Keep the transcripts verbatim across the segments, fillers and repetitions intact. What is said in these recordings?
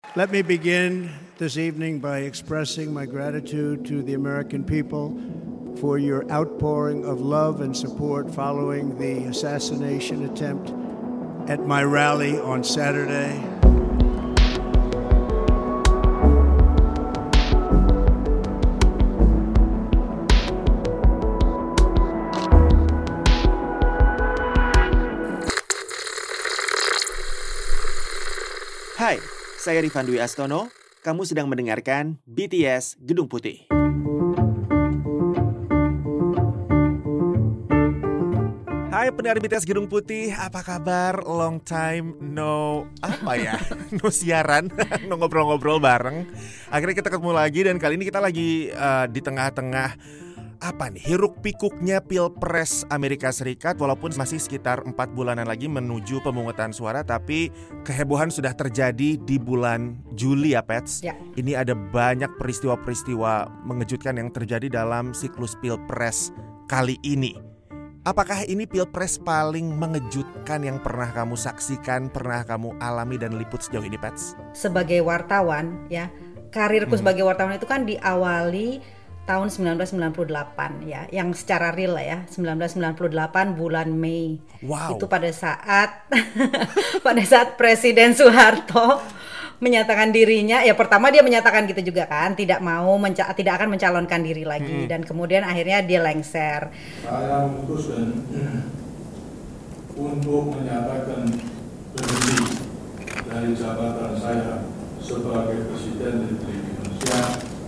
Let me begin this evening by expressing my gratitude to the American people for your outpouring of love and support following the assassination attempt at my rally on Saturday. Hai, saya Rifan Dwi Astono. Kamu sedang mendengarkan B T S Gedung Putih. Hai pendengar B T S Gedung Putih, apa kabar? Long time no apa ya? No siaran, no ngobrol-ngobrol bareng. Akhirnya kita ketemu lagi dan kali ini kita lagi uh, di tengah-tengah apa nih, hiruk pikuknya Pilpres Amerika Serikat. Walaupun masih sekitar empat bulanan lagi menuju pemungutan suara, tapi kehebohan sudah terjadi di bulan Juli ya Pets ya. Ini ada banyak peristiwa-peristiwa mengejutkan yang terjadi dalam siklus Pilpres kali ini. Apakah ini Pilpres paling mengejutkan yang pernah kamu saksikan, pernah kamu alami dan liput sejauh ini Pets? Sebagai wartawan ya, karirku hmm. sebagai wartawan itu kan diawali tahun sembilan belas sembilan puluh delapan ya, yang secara real lah ya, sembilan belas sembilan puluh delapan bulan Mei. Wow. Itu pada saat pada saat Presiden Soeharto menyatakan dirinya, ya pertama dia menyatakan gitu juga kan, tidak mau menca- tidak akan mencalonkan diri lagi, hmm. dan kemudian akhirnya dia lengser. Saya memutuskan untuk menyatakan berhenti dari jabatan saya sebagai Presiden Republik Indonesia.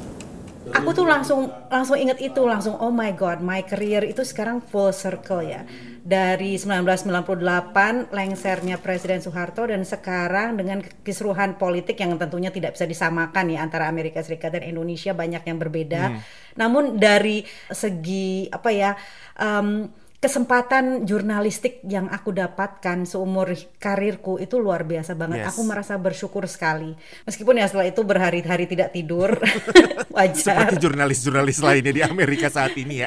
Aku tuh langsung langsung inget itu, langsung oh my god, my career itu sekarang full circle ya. Dari sembilan belas sembilan puluh delapan lengsernya Presiden Soeharto, dan sekarang dengan kisruhan politik yang tentunya tidak bisa disamakan ya antara Amerika Serikat dan Indonesia, banyak yang berbeda. Hmm. Namun dari segi apa ya, um, kesempatan jurnalistik yang aku dapatkan seumur karirku itu luar biasa banget. Yes. Aku merasa bersyukur sekali. Meskipun ya setelah itu berhari-hari tidak tidur. Wajar. Seperti jurnalis-jurnalis lainnya di Amerika saat ini ya.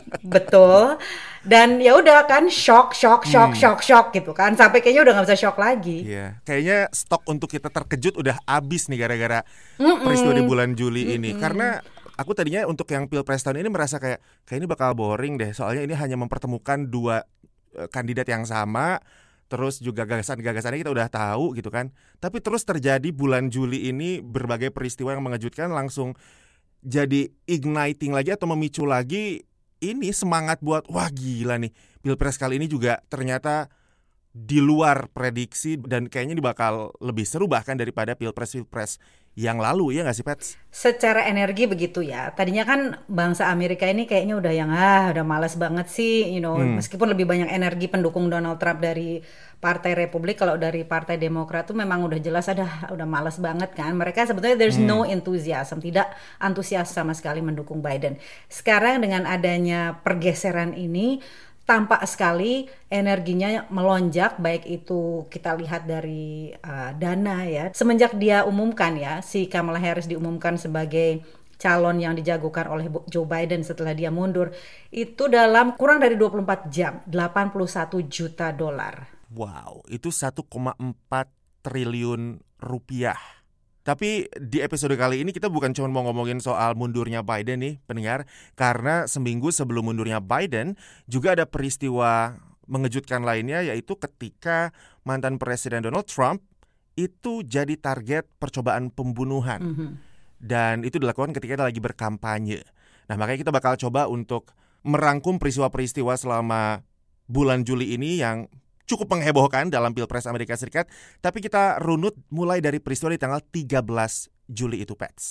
Betul. Dan ya udah kan shock, shock, shock, hmm. shock, shock gitu kan. Sampai kayaknya udah nggak bisa shock lagi. Iya. Kayaknya stok untuk kita terkejut udah habis nih gara-gara Mm-mm. peristiwa di bulan Juli Mm-mm. ini. Karena aku tadinya untuk yang Pilpres tahun ini merasa kayak kayak ini bakal boring deh. Soalnya ini hanya mempertemukan dua uh, kandidat yang sama. Terus juga gagasan-gagasannya kita udah tahu gitu kan. Tapi terus terjadi bulan Juli ini berbagai peristiwa yang mengejutkan, langsung jadi igniting lagi atau memicu lagi ini semangat buat wah gila nih. Pilpres kali ini juga ternyata di luar prediksi dan kayaknya ini bakal lebih seru bahkan daripada Pilpres-Pilpres yang lalu, ya nggak sih Pets? Secara energi begitu ya. Tadinya kan bangsa Amerika ini kayaknya udah yang ah udah malas banget sih, you know. Hmm. Meskipun lebih banyak energi pendukung Donald Trump dari Partai Republik, kalau dari Partai Demokrat tuh memang udah jelas ada udah malas banget kan. Mereka sebetulnya there's hmm. no enthusiasm, tidak antusias sama sekali mendukung Biden. Sekarang dengan adanya pergeseran ini, tampak sekali energinya melonjak, baik itu kita lihat dari uh, dana ya. Semenjak dia umumkan ya, si Kamala Harris diumumkan sebagai calon yang dijagokan oleh Joe Biden setelah dia mundur, itu dalam kurang dari dua puluh empat jam, delapan puluh satu juta dolar. Wow, itu satu koma empat triliun rupiah. Tapi di episode kali ini kita bukan cuma mau ngomongin soal mundurnya Biden nih pendengar, karena seminggu sebelum mundurnya Biden juga ada peristiwa mengejutkan lainnya, yaitu ketika mantan Presiden Donald Trump itu jadi target percobaan pembunuhan. Mm-hmm. Dan itu dilakukan ketika dia lagi berkampanye. Nah makanya kita bakal coba untuk merangkum peristiwa-peristiwa selama bulan Juli ini yang cukup menghebohkan dalam Pilpres Amerika Serikat. Tapi kita runut mulai dari peristiwa di tanggal tiga belas Juli itu, Pets.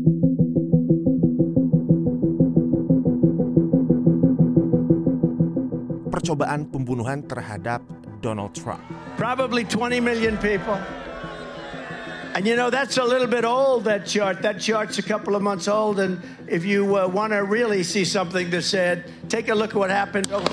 Percobaan pembunuhan terhadap Donald Trump. Probably twenty million people. And you know, that's a little bit old, that chart. That chart's a couple of months old. And if you uh, want to really see something that's said, take a look at what happened. Oh.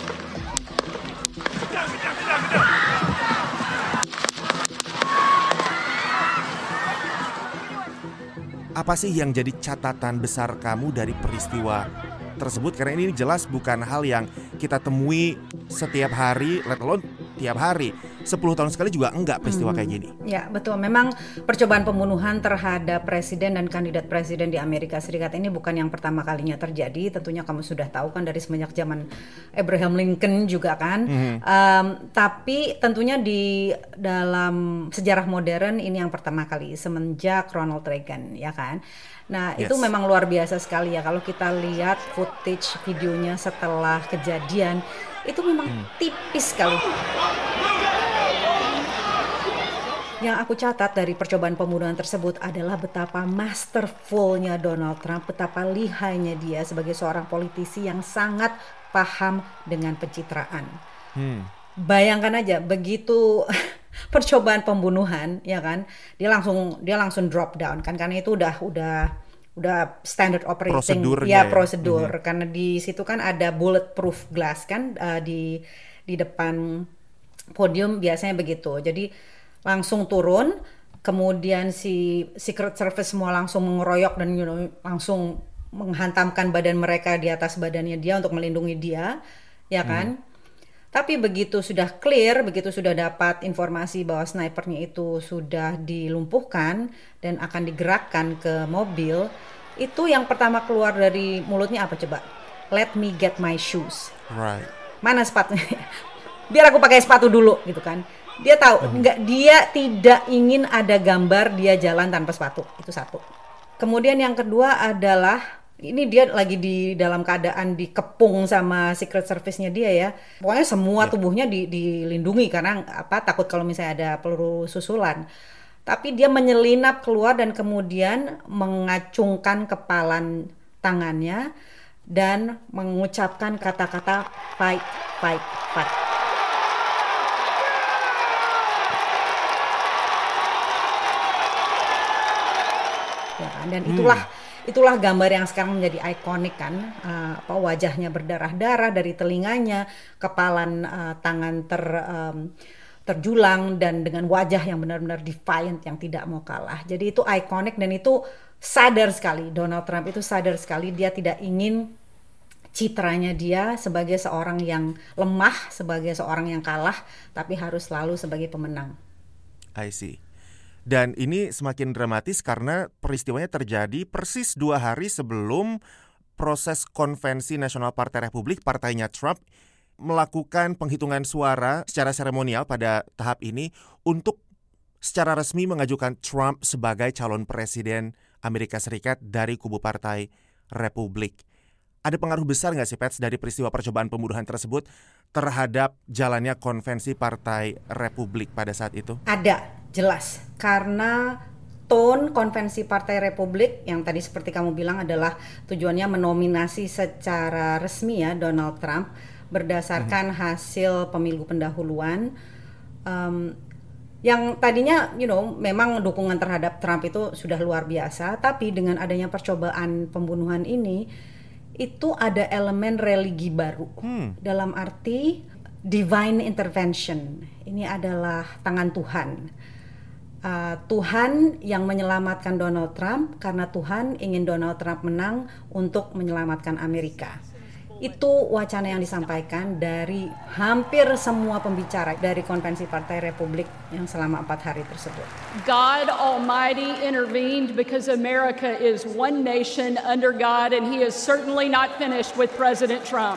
Apa sih yang jadi catatan besar kamu dari peristiwa tersebut? Karena ini jelas bukan hal yang kita temui setiap hari, let alone tiap hari. sepuluh tahun sekali juga enggak peristiwa Hmm. kayak gini. Ya betul, memang percobaan pembunuhan terhadap presiden dan kandidat presiden di Amerika Serikat ini bukan yang pertama kalinya terjadi. Tentunya kamu sudah tahu kan dari semenjak zaman Abraham Lincoln juga kan. Mhm. Um, tapi tentunya di dalam sejarah modern ini yang pertama kali semenjak Ronald Reagan, ya kan. Nah Yes. itu memang luar biasa sekali ya kalau kita lihat footage videonya setelah kejadian, itu memang tipis sekali. Yang aku catat dari percobaan pembunuhan tersebut adalah betapa masterfulnya Donald Trump, betapa lihainya dia sebagai seorang politisi yang sangat paham dengan pencitraan. Hmm. Bayangkan aja begitu percobaan pembunuhan, ya kan, dia langsung dia langsung drop down kan, karena itu udah udah udah standard operating, Prosedurnya ya ya. prosedur, Mhm. karena di situ kan ada bulletproof glass kan, uh, di di depan podium biasanya begitu. Jadi langsung turun, kemudian si Secret Service semua langsung mengeroyok dan you know, langsung menghantamkan badan mereka di atas badannya dia untuk melindungi dia, ya kan? Hmm. Tapi begitu sudah clear, begitu sudah dapat informasi bahwa snipernya itu sudah dilumpuhkan dan akan digerakkan ke mobil, itu yang pertama keluar dari mulutnya apa coba? Let me get my shoes. Right. Mana sepatunya? Biar aku pakai sepatu dulu gitu kan. Dia tahu enggak, dia tidak ingin ada gambar dia jalan tanpa sepatu. Itu satu. Kemudian yang kedua adalah ini dia lagi di dalam keadaan dikepung sama Secret Service-nya dia ya. Pokoknya semua Ya. tubuhnya di, dilindungi karena apa? Takut kalau misalnya ada peluru susulan. Tapi dia menyelinap keluar dan kemudian mengacungkan kepalan tangannya dan mengucapkan kata-kata fight, fight, fight. Ya kan? Dan itulah hmm. itulah gambar yang sekarang menjadi ikonik kan, uh, apa wajahnya berdarah-darah dari telinganya, kepalan uh, tangan ter um, terjulang dan dengan wajah yang benar-benar defiant yang tidak mau kalah. Jadi itu ikonik dan itu sadar sekali, Donald Trump itu sadar sekali dia tidak ingin citranya dia sebagai seorang yang lemah, sebagai seorang yang kalah, tapi harus selalu sebagai pemenang. I see. Dan ini semakin dramatis karena peristiwanya terjadi persis dua hari sebelum proses konvensi Nasional Partai Republik, partainya Trump, melakukan penghitungan suara secara seremonial pada tahap ini untuk secara resmi mengajukan Trump sebagai calon presiden Amerika Serikat dari kubu Partai Republik. Ada pengaruh besar nggak sih, Pets, dari peristiwa percobaan pembunuhan tersebut terhadap jalannya konvensi Partai Republik pada saat itu? Ada, jelas. Karena tone konvensi Partai Republik yang tadi seperti kamu bilang adalah tujuannya menominasi secara resmi ya Donald Trump berdasarkan hmm. hasil pemilu pendahuluan. Um, yang tadinya, you know, memang dukungan terhadap Trump itu sudah luar biasa, tapi dengan adanya percobaan pembunuhan ini, itu ada elemen religi baru. Hmm. Dalam arti divine intervention. Ini adalah tangan Tuhan. Uh, Tuhan yang menyelamatkan Donald Trump karena Tuhan ingin Donald Trump menang untuk menyelamatkan Amerika. Itu wacana yang disampaikan dari hampir semua pembicara dari konvensi Partai Republik yang selama empat hari tersebut. God Almighty intervened because America is one nation under God and He is certainly not finished with President Trump.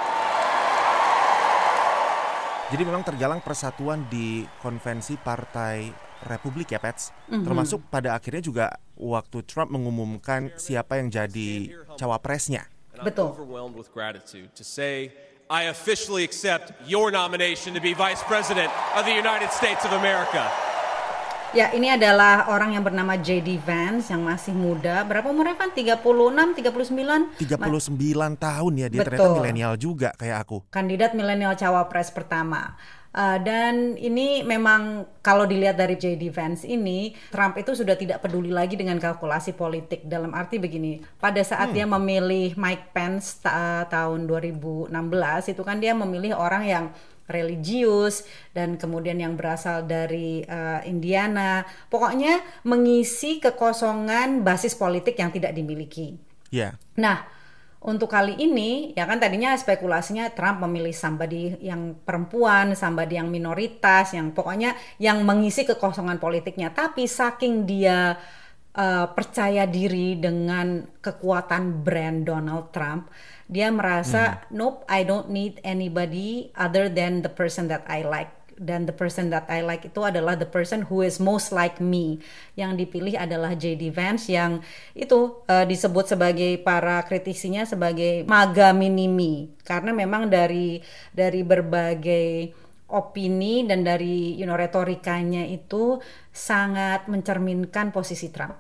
Jadi memang tergalang persatuan di konvensi Partai Republik ya, Pets. Mm-hmm. Termasuk pada akhirnya juga waktu Trump mengumumkan siapa yang jadi cawapresnya. Betul. Overwhelmed with gratitude to say I officially accept your nomination to be Vice President of the United States of America. Ya, ini adalah orang yang bernama J D Vance yang masih muda. Berapa umurnya, Van? tiga puluh enam, tiga puluh sembilan? tiga puluh sembilan tahun ya, dia Betul. Ternyata milenial juga kayak aku. Kandidat milenial cawapres pertama. Uh, dan ini memang kalau dilihat dari J D Vance ini, Trump itu sudah tidak peduli lagi dengan kalkulasi politik. Dalam arti begini, pada saat hmm. dia memilih Mike Pence ta- tahun dua ribu enam belas, itu kan dia memilih orang yang religius dan kemudian yang berasal dari uh, Indiana. Pokoknya mengisi kekosongan basis politik yang tidak dimiliki. Yeah. Nah, untuk kali ini ya kan tadinya spekulasinya Trump memilih somebody yang perempuan, somebody yang minoritas, yang pokoknya yang mengisi kekosongan politiknya. Tapi saking dia uh, percaya diri dengan kekuatan brand Donald Trump, dia merasa hmm. nope, I don't need anybody other than the person that I like. Dan the person that I like itu adalah the person who is most like me. Yang dipilih adalah J D Vance yang itu uh, disebut sebagai para kritisinya sebagai MAGA mini-me. Karena memang dari dari berbagai opini dan dari you know retorikanya itu sangat mencerminkan posisi Trump.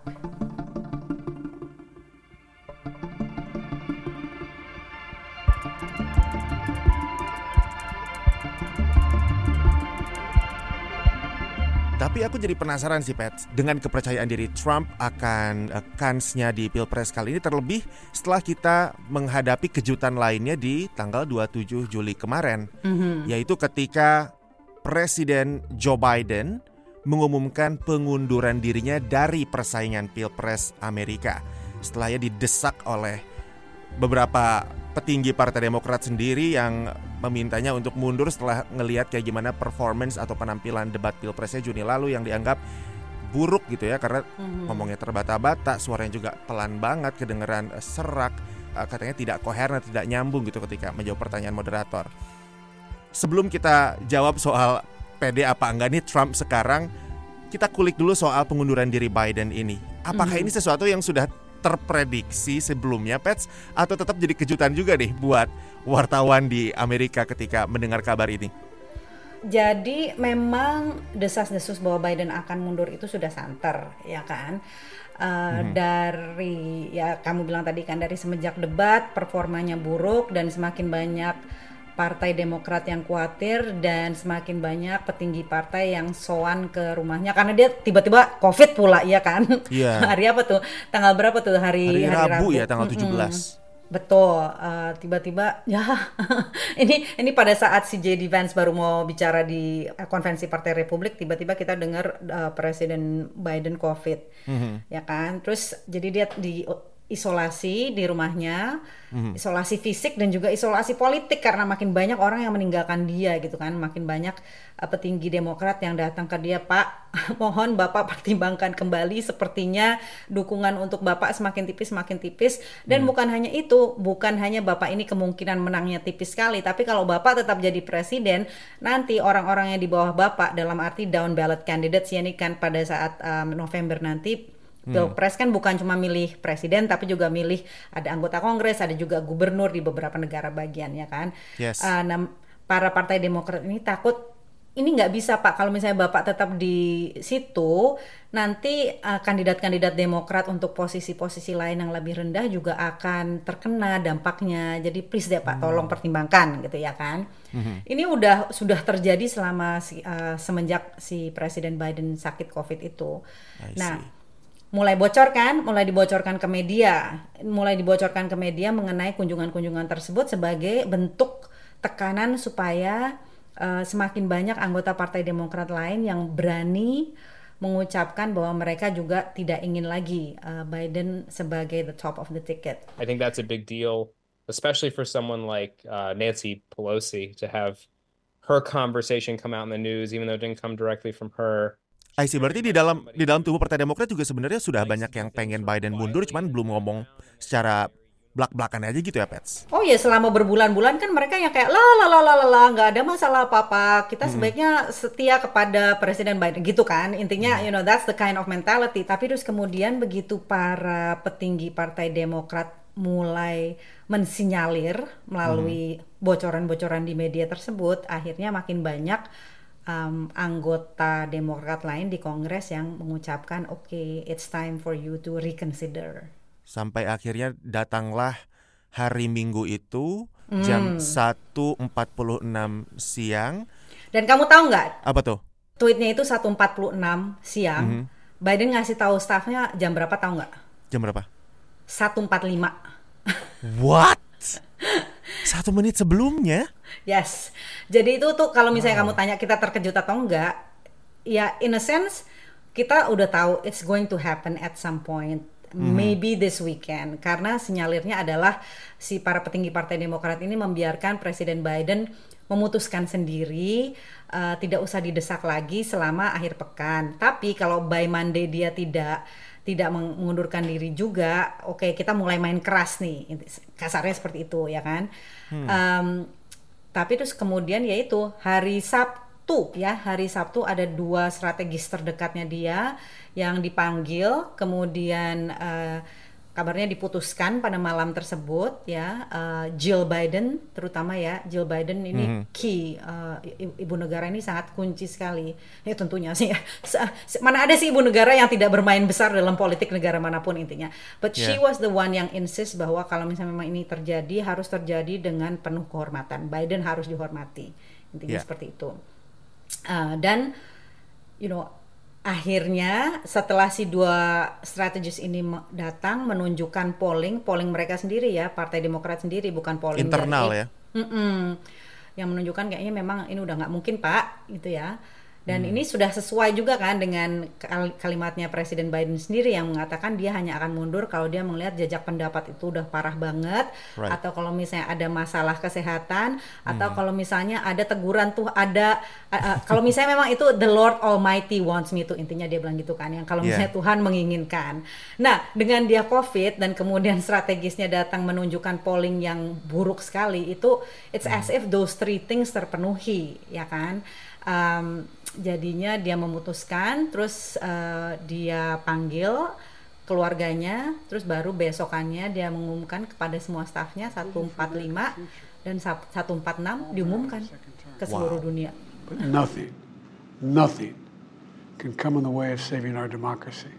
Tapi aku jadi penasaran sih, Pat, dengan kepercayaan diri Trump akan uh, kansnya di Pilpres kali ini, terlebih setelah kita menghadapi kejutan lainnya di tanggal dua puluh tujuh Juli kemarin, mm-hmm. yaitu ketika Presiden Joe Biden mengumumkan pengunduran dirinya dari persaingan Pilpres Amerika. Setelahnya didesak oleh beberapa petinggi Partai Demokrat sendiri yang memintanya untuk mundur setelah ngelihat kayak gimana performance atau penampilan debat Pilpresnya Juni lalu yang dianggap buruk gitu ya, karena mm-hmm. ngomongnya terbata-bata, suaranya juga pelan banget, kedengeran serak, katanya tidak koheren, tidak nyambung gitu ketika menjawab pertanyaan moderator. Sebelum kita jawab soal pede apa enggak nih Trump sekarang, kita kulik dulu soal pengunduran diri Biden ini. Apakah mm-hmm. ini sesuatu yang sudah terprediksi sebelumnya, Pets, atau tetap jadi kejutan juga nih buat wartawan di Amerika ketika mendengar kabar ini? Jadi memang desas-desus bahwa Biden akan mundur itu sudah santer, ya kan? Uh, hmm. Dari ya kamu bilang tadi kan, dari semenjak debat performanya buruk dan semakin banyak Partai Demokrat yang khawatir dan semakin banyak petinggi partai yang soan ke rumahnya karena dia tiba-tiba COVID pula, ya kan? Iya. Hari apa tuh? Tanggal berapa tuh hari hari, hari Rabu, Rabu ya, tanggal tujuh belas. Mm-mm. Betul. Uh, tiba-tiba ya ini ini pada saat si J D Vance baru mau bicara di uh, konvensi Partai Republik, tiba-tiba kita dengar uh, Presiden Biden COVID. Mm-hmm. Ya kan? Terus jadi dia di isolasi di rumahnya, mm-hmm. isolasi fisik dan juga isolasi politik karena makin banyak orang yang meninggalkan dia gitu kan, makin banyak uh, petinggi Demokrat yang datang ke dia, Pak, mohon Bapak pertimbangkan kembali, sepertinya dukungan untuk Bapak semakin tipis semakin tipis dan mm. bukan hanya itu, bukan hanya Bapak ini kemungkinan menangnya tipis sekali, tapi kalau Bapak tetap jadi presiden, nanti orang-orang yang di bawah Bapak dalam arti down ballot candidates ya ini kan pada saat um, November nanti Pilpres kan bukan cuma milih presiden tapi juga milih ada anggota Kongres, ada juga gubernur di beberapa negara bagian, ya kan. Yes. Uh, nah, para partai Demokrat ini takut ini nggak bisa, Pak, kalau misalnya Bapak tetap di situ nanti uh, kandidat-kandidat Demokrat untuk posisi-posisi lain yang lebih rendah juga akan terkena dampaknya. Jadi please deh Pak, tolong pertimbangkan gitu, ya kan. Mm-hmm. Ini udah sudah terjadi selama si, uh, semenjak si Presiden Biden sakit COVID itu. Nah, mulai bocor kan, mulai dibocorkan ke media, mulai dibocorkan ke media mengenai kunjungan-kunjungan tersebut sebagai bentuk tekanan supaya uh, semakin banyak anggota Partai Demokrat lain yang berani mengucapkan bahwa mereka juga tidak ingin lagi uh, Biden sebagai the top of the ticket. I think that's a big deal, especially for someone like uh, Nancy Pelosi to have her conversation come out in the news, even though it didn't come directly from her. I see, berarti di dalam di dalam tubuh Partai Demokrat juga sebenarnya sudah banyak yang pengen Biden mundur, cuman belum ngomong secara belak-belakan aja gitu ya, Pets? Oh ya, selama berbulan-bulan kan mereka yang kayak la la la la la nggak ada masalah apa-apa, kita hmm. sebaiknya setia kepada Presiden Biden gitu kan, intinya hmm. you know that's the kind of mentality. Tapi terus kemudian begitu para petinggi Partai Demokrat mulai mensinyalir melalui hmm. bocoran-bocoran di media tersebut, akhirnya makin banyak Um, anggota Demokrat lain di Kongres yang mengucapkan oke, okay, it's time for you to reconsider. Sampai akhirnya datanglah hari Minggu itu mm. jam satu empat puluh enam siang. Dan kamu tahu nggak? Apa tuh? Tweetnya itu satu empat puluh enam siang. Mm-hmm. Biden ngasih tahu staffnya jam berapa, tahu nggak? Jam berapa? satu empat puluh lima. What? Satu menit sebelumnya? Yes. Jadi itu tuh kalau misalnya wow. kamu tanya kita terkejut atau enggak, ya in a sense kita udah tahu it's going to happen at some point. mm-hmm. maybe this weekend, karena sinyalirnya adalah si para petinggi Partai Demokrat ini membiarkan Presiden Biden memutuskan sendiri, uh, tidak usah didesak lagi selama akhir pekan. Tapi kalau by Monday dia tidak tidak mengundurkan diri juga, oke okay, kita mulai main keras nih, kasarnya seperti itu ya kan. Hmm. Um, tapi terus kemudian yaitu hari Sabtu ya, hari Sabtu ada dua strategis terdekatnya dia yang dipanggil, kemudian uh, kabarnya diputuskan pada malam tersebut ya, uh, Jill Biden terutama ya, Jill Biden ini mm-hmm. key, uh, ibu negara ini sangat kunci sekali ya tentunya sih ya. Mana ada sih ibu negara yang tidak bermain besar dalam politik negara manapun intinya, but yeah. she was the one yang insist bahwa kalau misalnya memang ini terjadi harus terjadi dengan penuh kehormatan, Biden harus dihormati intinya yeah. seperti itu. Uh, dan you know akhirnya setelah si dua strategis ini datang menunjukkan polling, polling mereka sendiri ya, Partai Demokrat sendiri, bukan polling internal dari, ya, mm-mm, yang menunjukkan kayaknya memang ini udah nggak mungkin Pak, gitu ya. Dan hmm. ini sudah sesuai juga kan dengan kalimatnya Presiden Biden sendiri yang mengatakan dia hanya akan mundur kalau dia melihat jejak pendapat itu udah parah banget, right. atau kalau misalnya ada masalah kesehatan, hmm. atau kalau misalnya ada teguran tuh ada uh, uh, kalau misalnya memang itu the Lord Almighty wants me to, intinya dia bilang gitu kan, yang kalau misalnya yeah. Tuhan menginginkan. Nah dengan dia COVID dan kemudian strategisnya datang menunjukkan polling yang buruk sekali, itu it's hmm. as if those three things terpenuhi ya kan. Um, jadinya dia memutuskan, terus uh, dia panggil keluarganya, terus baru besokannya dia mengumumkan kepada semua stafnya seratus empat puluh lima dan seratus empat puluh enam diumumkan ke seluruh wow. dunia. But nothing, nothing can come in the way of saving our democracy.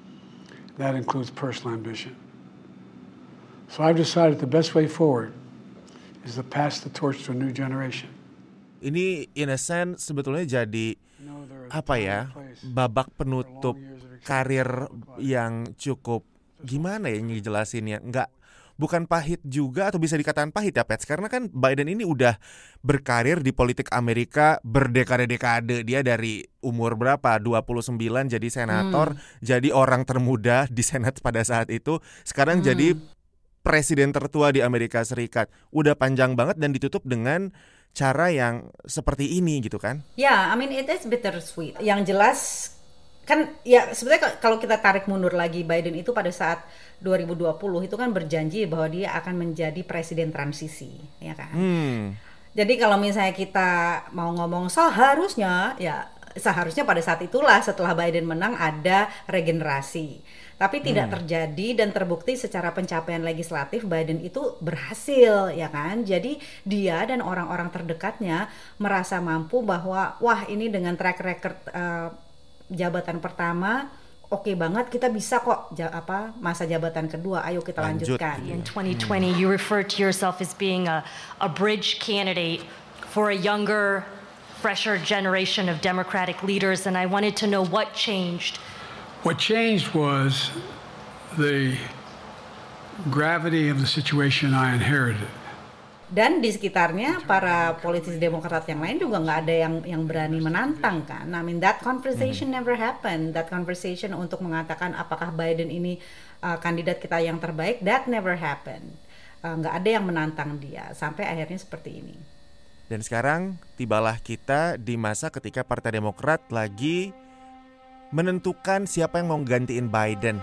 That includes personal ambition. So I've decided the best way forward is to pass the torch to a new generation. Ini in a sense sebetulnya jadi apa ya, babak penutup karir yang cukup gimana ya ngejelasinnya, nggak bukan pahit juga atau bisa dikatakan pahit ya Pets, karena kan Biden ini udah berkarir di politik Amerika berdekade-dekade. Dia dari umur berapa, dua puluh sembilan jadi senator, hmm. jadi orang termuda di Senat pada saat itu, sekarang hmm. jadi presiden tertua di Amerika Serikat. Udah panjang banget dan ditutup dengan cara yang seperti ini gitu kan? Ya, yeah, I mean it is bittersweet. Yang jelas kan ya sebenarnya kalau kita tarik mundur lagi, Biden itu pada saat dua ribu dua puluh itu kan berjanji bahwa dia akan menjadi presiden transisi, ya kan? Hmm. Jadi kalau misalnya kita mau ngomong seharusnya, ya seharusnya pada saat itulah setelah Biden menang ada regenerasi. Tapi tidak hmm. terjadi dan terbukti secara pencapaian legislatif Biden itu berhasil ya kan. Jadi dia dan orang-orang terdekatnya merasa mampu bahwa wah ini dengan track record uh, jabatan pertama oke okay banget, kita bisa kok ja- apa masa jabatan kedua, ayo kita Lanjut. lanjutkan. In twenty twenty you referred to yourself as being a, a bridge candidate for a younger, fresher generation of Democratic leaders, and I wanted to know what changed. What changed was the gravity of the situation I inherited. Dan di sekitarnya para politisi Demokrat yang lain juga nggak ada yang yang berani menantang kan. I mean that conversation hmm. never happened. That conversation untuk mengatakan apakah Biden ini uh, kandidat kita yang terbaik, that never happened. Uh, nggak ada yang menantang dia sampai akhirnya seperti ini. Dan sekarang tibalah kita di masa ketika Partai Demokrat lagi menentukan siapa yang mau gantiin Biden.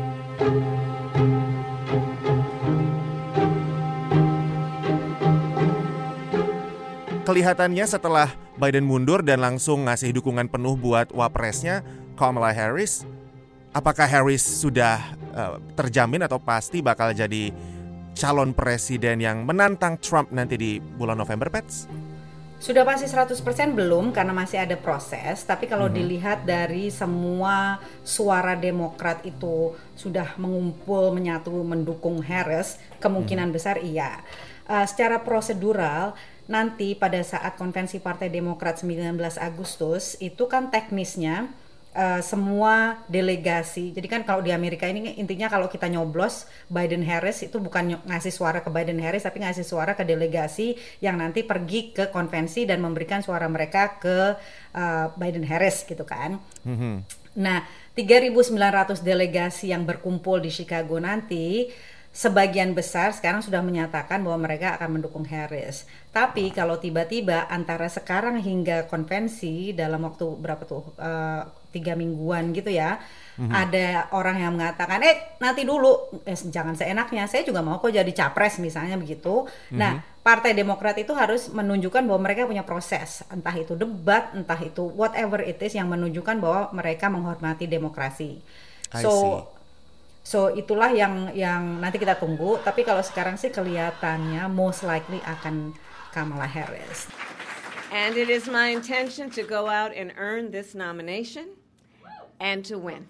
Kelihatannya setelah Biden mundur dan langsung ngasih dukungan penuh buat wapresnya Kamala Harris, apakah Harris sudah uh, terjamin atau pasti bakal jadi calon presiden yang menantang Trump nanti di bulan November, Pets? Sudah pasti seratus persen belum karena masih ada proses, tapi kalau mm-hmm. dilihat dari semua suara Demokrat itu sudah mengumpul menyatu mendukung Harris, kemungkinan mm-hmm. besar iya. Uh, secara prosedural nanti pada saat konvensi Partai Demokrat sembilan belas Agustus itu kan teknisnya Uh, semua delegasi. Jadi kan kalau di Amerika ini intinya kalau kita nyoblos Biden Harris itu bukan ngasih suara ke Biden Harris tapi ngasih suara ke delegasi yang nanti pergi ke konvensi dan memberikan suara mereka ke uh, Biden Harris gitu kan. Mm-hmm. Nah tiga ribu sembilan ratus delegasi yang berkumpul di Chicago nanti, sebagian besar sekarang sudah menyatakan bahwa mereka akan mendukung Harris. Tapi kalau tiba-tiba antara sekarang hingga konvensi dalam waktu berapa tuh, uh, tiga mingguan gitu ya, mm-hmm. ada orang yang mengatakan, eh nanti dulu, eh, jangan seenaknya, saya juga mau kok jadi capres misalnya begitu. Mm-hmm. Nah, Partai Demokrat itu harus menunjukkan bahwa mereka punya proses, entah itu debat, entah itu whatever it is yang menunjukkan bahwa mereka menghormati demokrasi. I So see. So itulah yang yang nanti kita tunggu. Tapi kalau sekarang sih kelihatannya most likely akan Kamala Harris. And it is my intention to go out and earn this nomination and to win.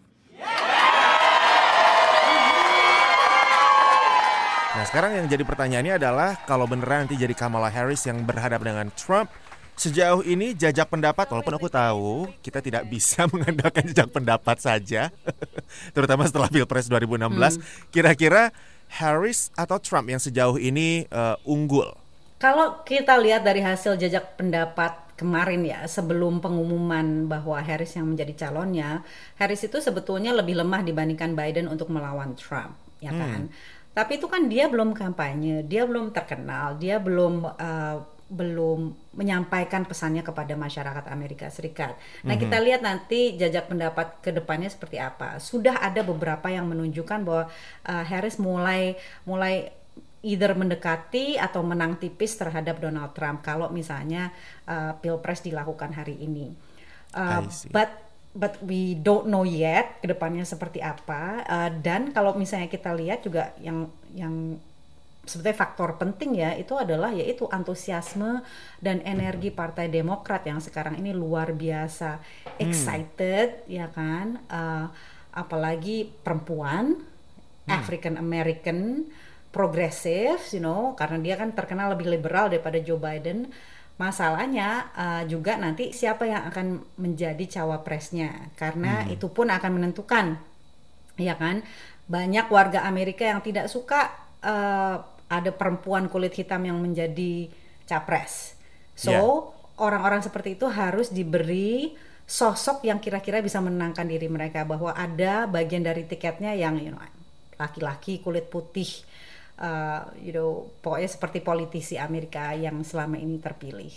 Nah sekarang yang jadi pertanyaannya adalah kalau beneran nanti jadi Kamala Harris yang berhadapan dengan Trump, sejauh ini jajak pendapat, walaupun aku tahu kita tidak bisa mengandalkan jajak pendapat saja, terutama setelah Pilpres dua ribu enam belas, hmm. kira-kira Harris atau Trump yang sejauh ini uh, unggul? Kalau kita lihat dari hasil jajak pendapat kemarin ya, sebelum pengumuman bahwa Harris yang menjadi calonnya, Harris itu sebetulnya lebih lemah dibandingkan Biden untuk melawan Trump, ya kan? Hmm. Tapi itu kan dia belum kampanye, dia belum terkenal, dia belum uh, belum menyampaikan pesannya kepada masyarakat Amerika Serikat. Nah, mm-hmm. kita lihat nanti jajak pendapat ke depannya seperti apa. Sudah ada beberapa yang menunjukkan bahwa uh, Harris mulai mulai either mendekati atau menang tipis terhadap Donald Trump kalau misalnya uh, Pilpres dilakukan hari ini. Uh, but but we don't know yet ke depannya seperti apa. Uh, dan kalau misalnya kita lihat juga yang yang sebetulnya faktor penting ya itu adalah yaitu antusiasme dan energi Partai Demokrat yang sekarang ini luar biasa excited, hmm. ya kan, uh, apalagi perempuan, hmm. African American, progresif, you know, karena dia kan terkenal lebih liberal daripada Joe Biden. Masalahnya uh, juga nanti siapa yang akan menjadi cawapresnya, karena hmm. itu pun akan menentukan, ya kan, banyak warga Amerika yang tidak suka uh, ada perempuan kulit hitam yang menjadi capres. So, yeah. orang-orang seperti itu harus diberi sosok yang kira-kira bisa menenangkan diri mereka bahwa ada bagian dari tiketnya yang you know, laki-laki kulit putih, uh, you know, pokoknya seperti politisi Amerika yang selama ini terpilih.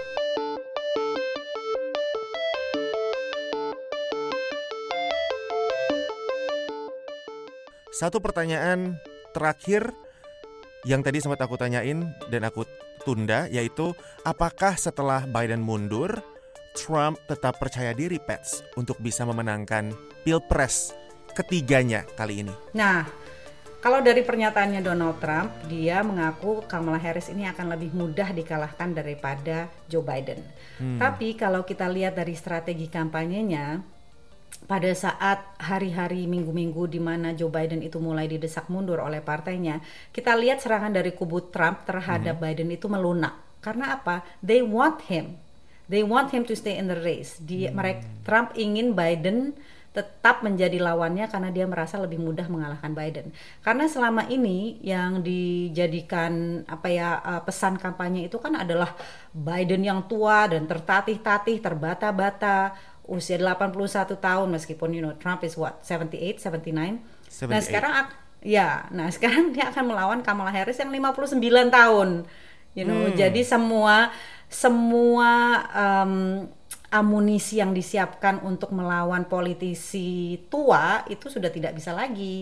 Satu pertanyaan terakhir yang tadi sempat aku tanyain dan aku tunda, yaitu apakah setelah Biden mundur, Trump tetap percaya diri, Pets, untuk bisa memenangkan Pilpres ketiganya kali ini? Nah, kalau dari pernyataannya Donald Trump, dia mengaku Kamala Harris ini akan lebih mudah dikalahkan daripada Joe Biden. Hmm. Tapi kalau kita lihat dari strategi kampanyenya, pada saat hari-hari minggu-minggu di mana Joe Biden itu mulai didesak mundur oleh partainya, kita lihat serangan dari kubu Trump terhadap mm-hmm. Biden itu melunak. Karena apa? They want him. They want him to stay in the race. Dia, mm. mereka, Trump ingin Biden tetap menjadi lawannya karena dia merasa lebih mudah mengalahkan Biden. Karena selama ini yang dijadikan apa ya uh, pesan kampanye itu kan adalah Biden yang tua dan tertatih-tatih, terbata-bata, usia delapan puluh satu tahun, meskipun you know Trump is what seventy-eight, seventy-nine. seventy-eight. Nah sekarang ya, nah sekarang dia akan melawan Kamala Harris yang lima puluh sembilan tahun. You know, hmm. jadi semua semua um, amunisi yang disiapkan untuk melawan politisi tua itu sudah tidak bisa lagi.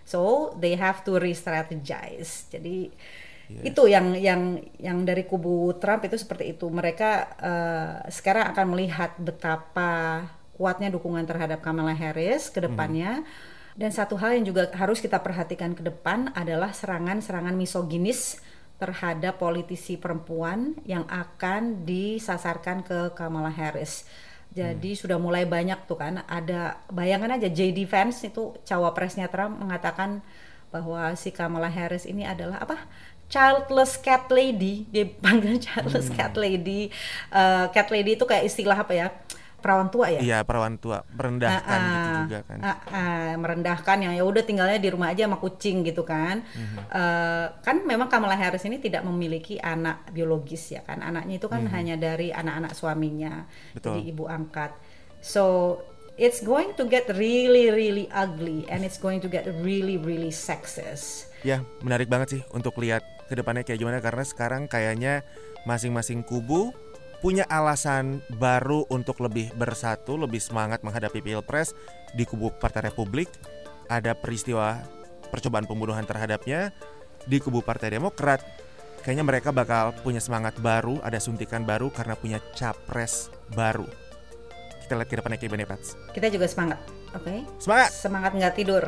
So they have to re-strategize. Jadi yes. itu yang yang yang dari kubu Trump itu seperti itu. Mereka uh, sekarang akan melihat betapa kuatnya dukungan terhadap Kamala Harris ke depannya. Hmm. Dan satu hal yang juga harus kita perhatikan ke depan adalah serangan-serangan misoginis terhadap politisi perempuan yang akan disasarkan ke Kamala Harris. Jadi hmm. sudah mulai banyak tuh kan, ada bayangan aja J D Vance itu cawapresnya Trump mengatakan bahwa si Kamala Harris ini adalah apa? Childless cat lady, dia panggil childless hmm. cat lady. Uh, cat lady itu kayak istilah apa ya? Perawan tua ya? Iya, perawan tua, merendahkan uh, uh, gitu juga kan. Uh, uh, merendahkan yang ya udah tinggalnya di rumah aja sama kucing gitu kan. Uh-huh. Uh, kan memang Kamala Harris ini tidak memiliki anak biologis ya kan. Anaknya itu kan uh-huh. hanya dari anak-anak suaminya. Betul. Jadi ibu angkat. So it's going to get really really ugly and it's going to get really really sexist. Ya, menarik banget sih untuk lihat ke depannya kayak gimana, karena sekarang kayaknya masing-masing kubu punya alasan baru untuk lebih bersatu, lebih semangat menghadapi Pilpres. Di kubu Partai Republik ada peristiwa percobaan pembunuhan terhadapnya. Di kubu Partai Demokrat kayaknya mereka bakal punya semangat baru, ada suntikan baru karena punya capres baru. Kita lihat ke depannya kayak gimana, Pats. Kita juga semangat, oke? Okay? Semangat! Semangat nggak tidur.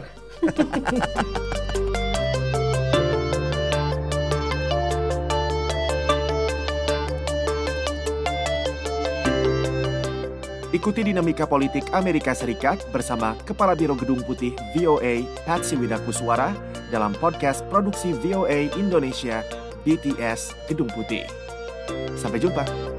Ikuti dinamika politik Amerika Serikat bersama Kepala Biro Gedung Putih V O A, Patsy Widakuswara, dalam podcast produksi V O A Indonesia, B T S Gedung Putih. Sampai jumpa.